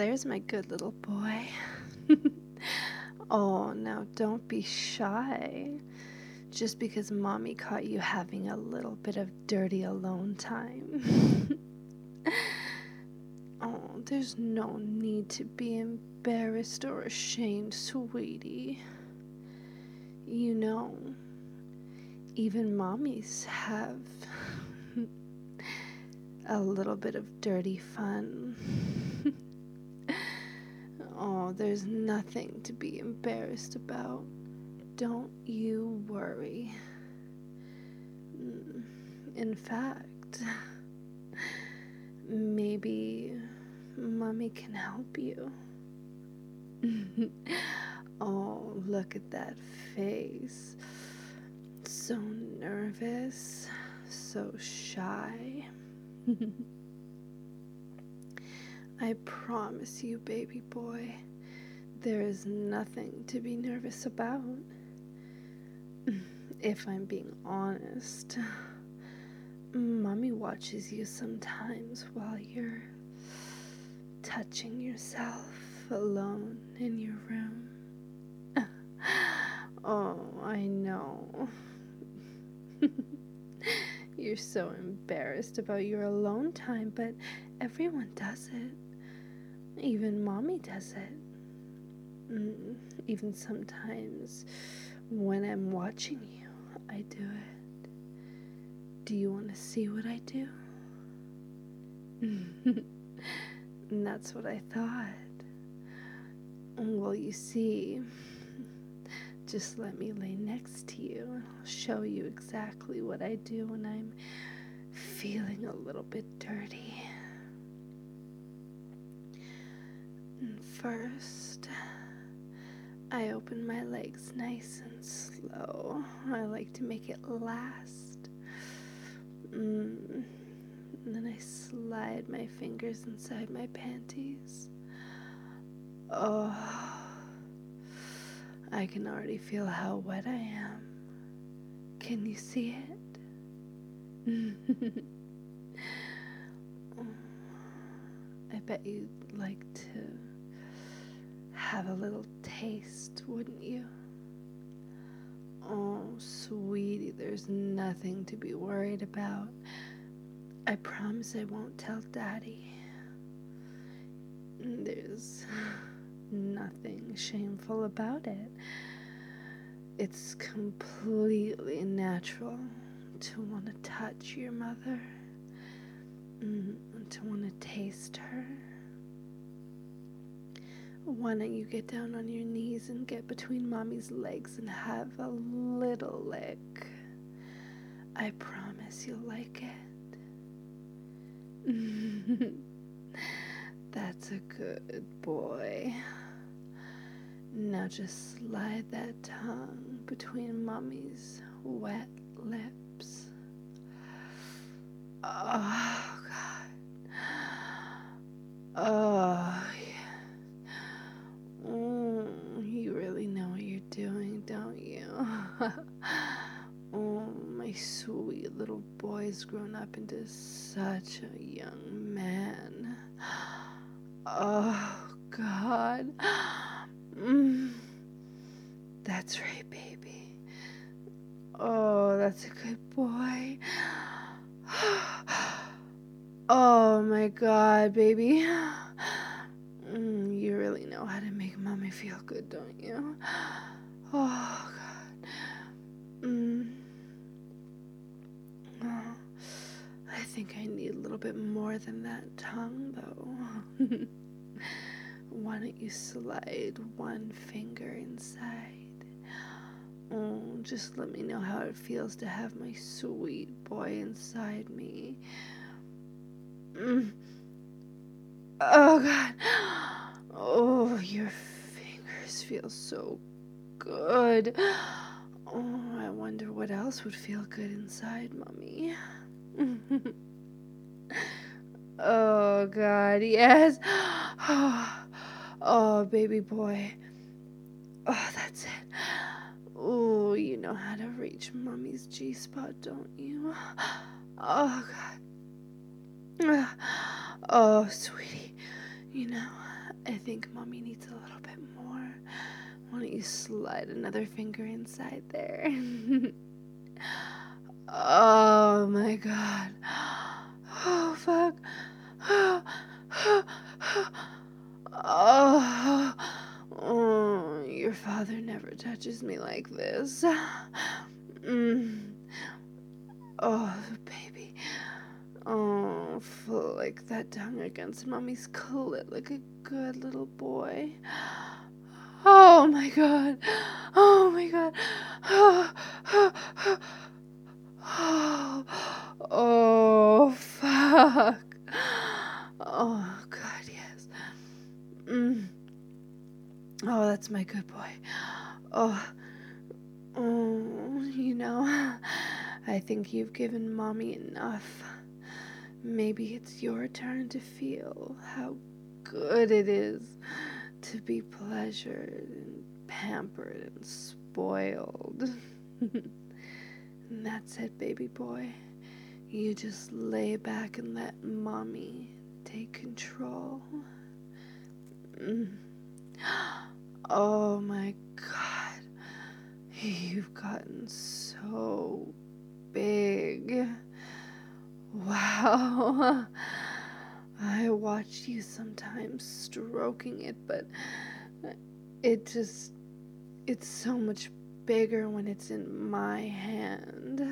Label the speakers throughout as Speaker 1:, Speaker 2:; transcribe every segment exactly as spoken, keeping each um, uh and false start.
Speaker 1: there's my good little boy. Oh, now don't be shy. Just because mommy caught you having a little bit of dirty alone time. Oh, there's no need to be embarrassed or ashamed, sweetie. You know, even mommies have a little bit of dirty fun. Oh, there's nothing to be embarrassed about. Don't you worry. In fact, maybe mommy can help you. Oh, look at that face. So nervous, so shy. I promise you, baby boy, there is nothing to be nervous about. If I'm being honest, mommy watches you sometimes while you're touching yourself alone in your room. Oh, I know. You're so embarrassed about your alone time, but everyone does it. Even mommy does it. Mm, even sometimes when I'm watching you, I do it. Do you want to see what I do? And that's what I thought. Well, you see, just let me lay next to you and I'll show you exactly what I do when I'm feeling a little bit dirty. And first, I open my legs nice and slow. I like to make it last. Mm. And then I slide my fingers inside my panties. Oh, I can already feel how wet I am. Can you see it? I bet you'd like to have a little taste, wouldn't you? Oh, sweetie, there's nothing to be worried about. I promise I won't tell Daddy. There's nothing shameful about it. It's completely natural to want to touch your mother, and to want to taste her. Why don't you get down on your knees and get between mommy's legs and have a little lick? I promise you'll like it. That's a good boy. Now just slide that tongue between mommy's wet lips. Oh, God. Oh, yeah. Mm, you really know what you're doing, don't you? Oh, my sweet little boy's grown up into such a young man. Oh, God. Mm. That's right, baby. Oh, that's a good boy. Oh, my God, baby. Mm, you really know how to make mommy feel good, don't you? Oh, God. Mm. Oh, I think I need a little bit more than that tongue, though. Why don't you slide one finger inside? Oh, just let me know how it feels to have my sweet boy inside me. Mm. Oh, God. Oh, your fingers feel so good. Oh, I wonder what else would feel good inside, Mommy. Oh, God, yes. Oh, oh, baby boy. Oh, that's it. Oh, you know how to reach Mommy's G-spot, don't you? Oh, God. Oh, sweetie, You know, I think mommy needs a little bit more. Why don't you slide another finger inside there? Oh my god. Oh fuck. Oh, oh, your father never touches me like this. Mm. Oh, baby. Oh, flick that tongue against mommy's clit like a good little boy. Oh my god. Oh my god. Oh, oh, oh, oh fuck. Oh god, yes. Mm. Oh, that's my good boy. Oh, oh, you know, I think you've given mommy enough. Maybe it's your turn to feel how good it is to be pleasured and pampered and spoiled. And that's it, baby boy. You just lay back and let mommy take control. Mm. Oh my god. You've gotten so big. Wow. I watch you sometimes stroking it, but it just, it's so much bigger when it's in my hand.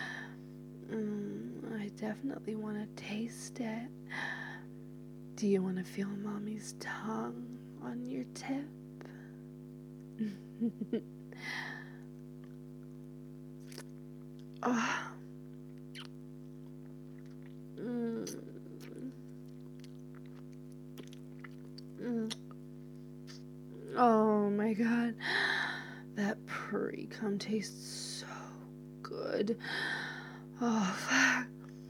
Speaker 1: Mm, I definitely want to taste it. Do you want to feel mommy's tongue on your tip? Oh. Mm. Mm. Oh my god, that pre-cum tastes so good. Oh fuck.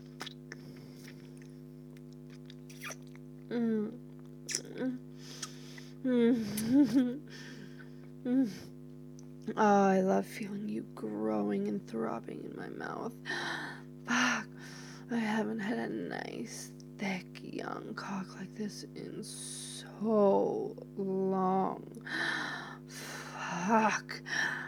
Speaker 1: Mm. Mm. Mm. Oh, I love feeling you growing and throbbing in my mouth. Fuck, I haven't had a nice, thick, young cock like this in so long. Fuck.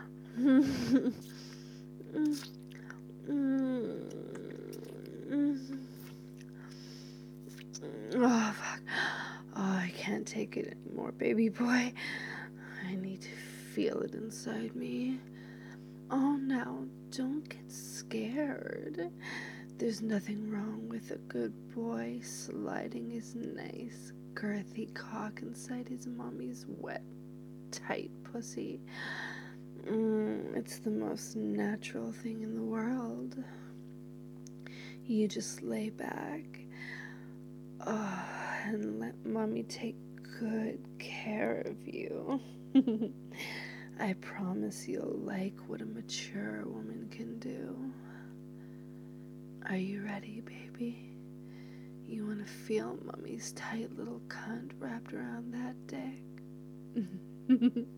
Speaker 1: Oh, fuck. Oh, I can't take it anymore, baby boy. I need to feel it inside me. Oh, now, don't get scared. There's nothing wrong with a good boy sliding his nice, girthy cock inside his mommy's wet, tight pussy. Mm, it's the most natural thing in the world. You just lay back oh, and let mommy take good care of you. I promise you'll like what a mature woman can do. Are you ready, baby? You want to feel mommy's tight little cunt wrapped around that dick?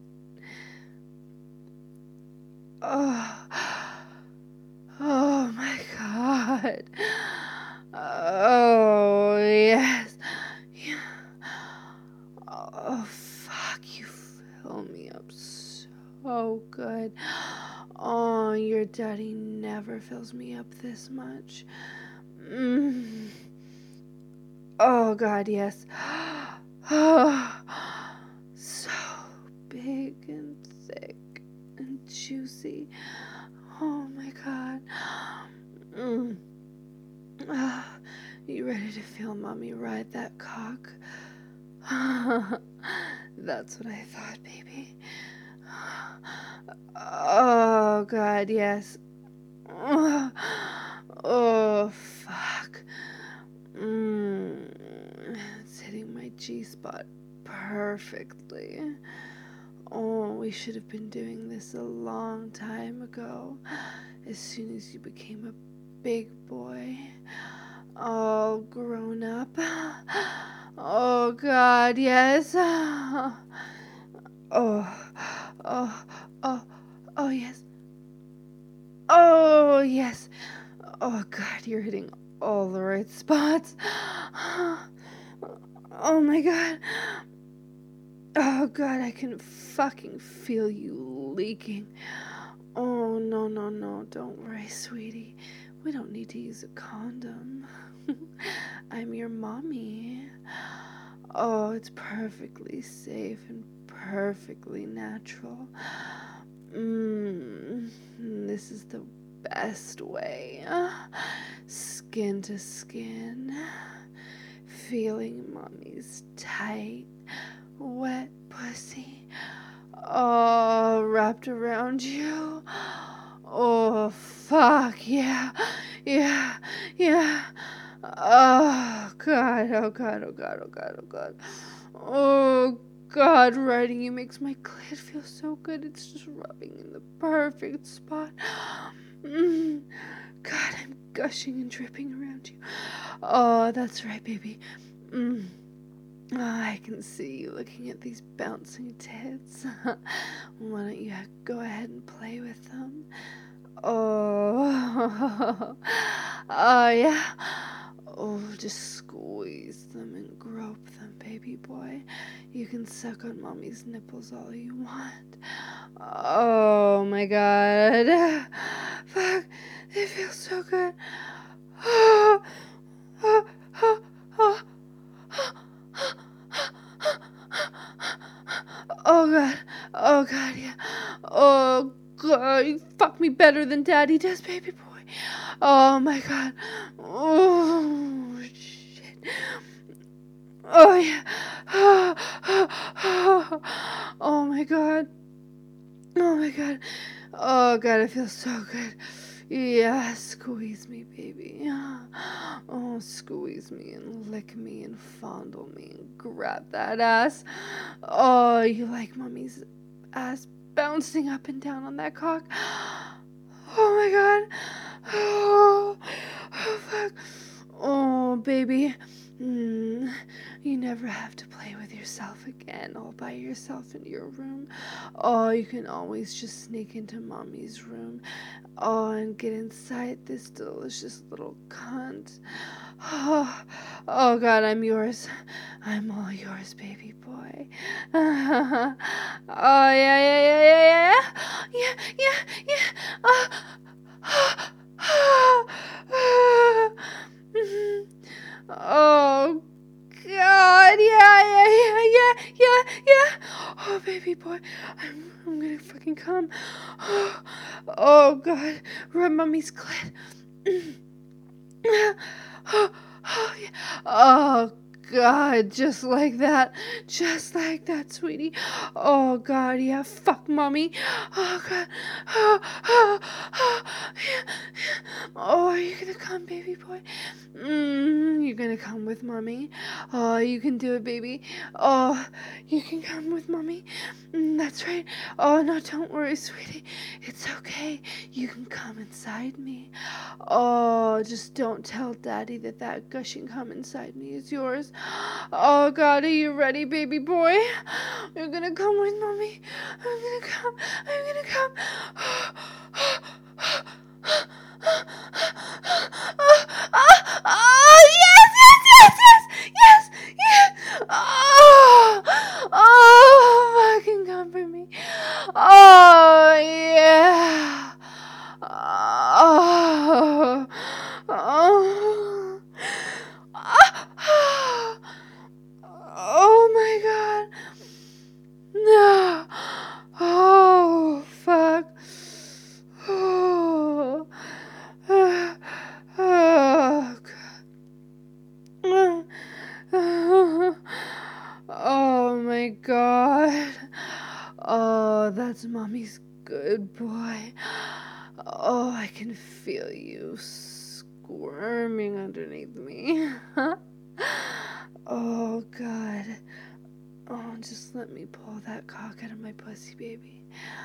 Speaker 1: Oh, oh my god. Oh, yes. Yeah. Oh, fuck, you fill me up so good. Oh, your daddy never fills me up this much. Mm. Oh, God, yes. Oh, so big and thick and juicy. Oh, my God. Mm. Ah, you ready to feel mommy ride that cock? That's what I thought, baby. Oh, God, yes. Oh, oh fuck. Mm, it's hitting my G-spot perfectly. Oh, we should have been doing this a long time ago. As soon as you became a big boy. All grown up. Oh, God, yes. Oh, oh, oh, oh, yes. Oh, yes. Oh, God, you're hitting all the right spots. Oh my god. Oh god, I can fucking feel you leaking. Oh, no, no, no, don't worry, sweetie. We don't need to use a condom. I'm your mommy. Oh, it's perfectly safe and perfectly natural. Mmm, this is the best way. Skin to skin. Feeling mommy's tight, wet pussy. Oh, wrapped around you. Oh, fuck, yeah, yeah, yeah. Oh, God, oh, God, oh, God, oh, God, oh, God. Oh, God, riding you makes my clit feel so good. It's just rubbing in the perfect spot. Mm. God, I'm gushing and dripping around you. Oh, that's right, baby. Mm. Oh, I can see you looking at these bouncing tits. Why don't you go ahead and play with them? Oh, oh yeah. Oh, just squeeze them and grope them, baby boy. You can suck on mommy's nipples all you want. Oh my god. Fuck, it feels so good. Oh, oh, oh, oh. Oh god, oh god, yeah. Oh god, you fuck me better than daddy does, baby boy. Oh my god. Oh shit. Oh yeah. Oh, oh, oh. Oh my god. Oh my god. Oh god, it feels so good. Yeah, squeeze me, baby. Oh, squeeze me and lick me and fondle me and grab that ass. Oh, you like mommy's ass bouncing up and down on that cock? Oh my god. Oh, oh fuck. Oh, baby. Mm, you never have to play with yourself again all by yourself in your room. Oh, you can always just sneak into mommy's room. Oh, and get inside this delicious little cunt. Oh, oh God, I'm yours. I'm all yours, baby boy. Oh, yeah, yeah, yeah, yeah, yeah, yeah, yeah, yeah. Oh, oh, oh, oh. Mhm. Oh God, yeah, yeah, yeah, yeah, yeah, yeah. Oh, baby boy, I'm, I'm gonna fucking come. Oh, oh God, rub mommy's clit. Oh, oh, yeah. Oh God, just like that, just like that, sweetie. Oh God, yeah, fuck mommy. Oh God, oh, oh, oh, yeah, yeah. Oh, are you gonna come, baby boy? Mm, you're gonna come with mommy. Oh, you can do it, baby. Oh, you can come with mommy. Mm, that's right. Oh no, don't worry, sweetie. It's okay. You can come inside me. Oh, just don't tell daddy that that gushing cum inside me is yours. Oh God, are you ready, baby boy? You're gonna come with mommy. I'm gonna come. I'm gonna come. Oh, oh, yes, yes, yes, yes, yes, yes. Oh, oh, fucking comfort me. Oh, yeah. Oh, oh, oh, oh my God. No. Oh, fuck. Oh, oh, oh God. Oh my God. Oh, that's mommy's good boy. Oh, I can feel you squirming underneath me. Oh God. Oh, just let me pull that cock out of my pussy, baby.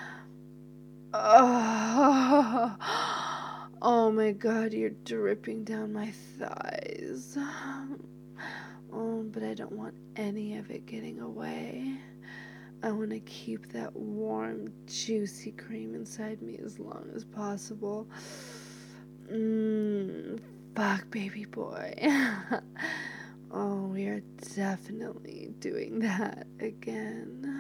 Speaker 1: Oh, oh my God, you're dripping down my thighs. Oh, but I don't want any of it getting away. I want to keep that warm, juicy cream inside me as long as possible. Mmm, fuck, baby boy. Oh, we are definitely doing that again.